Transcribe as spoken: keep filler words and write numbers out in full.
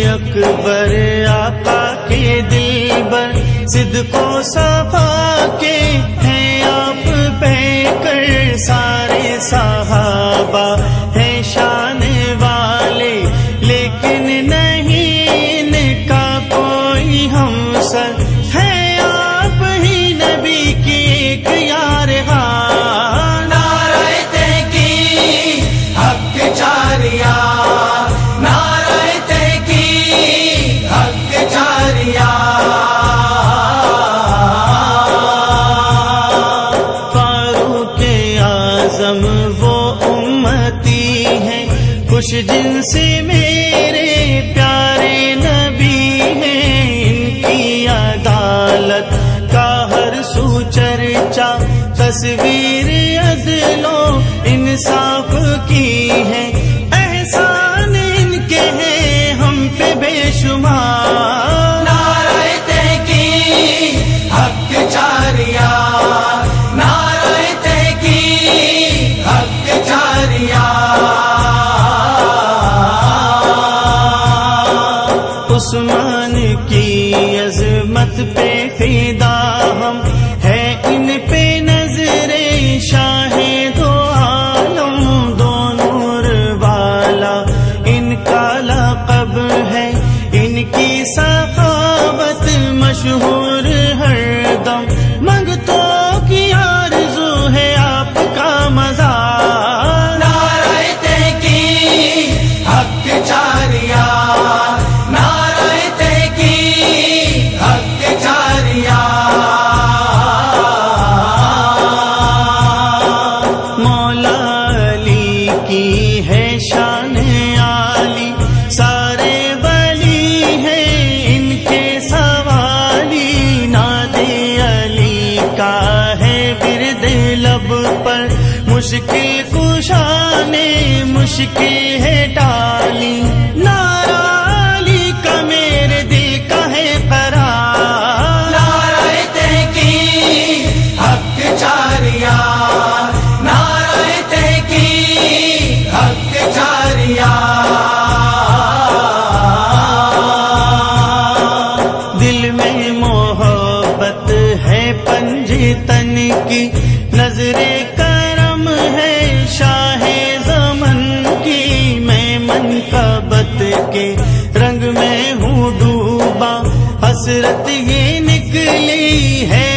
اکبر آقا کے دلبر صدق و صفا کے ہیں آپ پیکر سارے صحابہ ہیں شان والے لیکن نہیں ان کا کوئی ہمسر ہے آپ ہی نبی کی ایک یار غار نعرہ تحقیق حق جاریہ نعرہ تحقیق حق جاریہ فاروق اعظم وہ امتی ہیں خوش جن سے میرے پیارے نبی ہیں ان کی عدالت کا ہر سو چرچا تصویر عدل و انصاف کی ہے احسان ان کے ہیں ہم پہ بے شمار نعرہ تحقیق حق جاریہ نعرہ تحقیق حق جاریہ عثمان کی عظمت پہ فدا ہم ہے ان پہ نظر شاہ دو عالم دو نور والا ان کا لقب ہے ان کی سخاوت مشہور ہر دم منگتوں کی آرزو ہے آپ کا مزار نعرہ تحقیق حق جاریہ نعرہ تحقیق حق جاریہ مولا علی کی ہے شان عالی سارے ولی ہیں ان کے سوالی ناد علی کا ہے ورد لب پر مشکل کشا نے مشکل ہے ڈالی نعرہ علی کا میرے دل کا ہے قرار نعرہ تحقیق حق جاریہ نعرہ تحقیق حق جاریہ دل میں محبت ہے پنجتن کی نظر کرم ہے شاہ زمن کی میں منقبت کے رنگ میں ہوں ڈوبا حسرت یہ نکلی ہے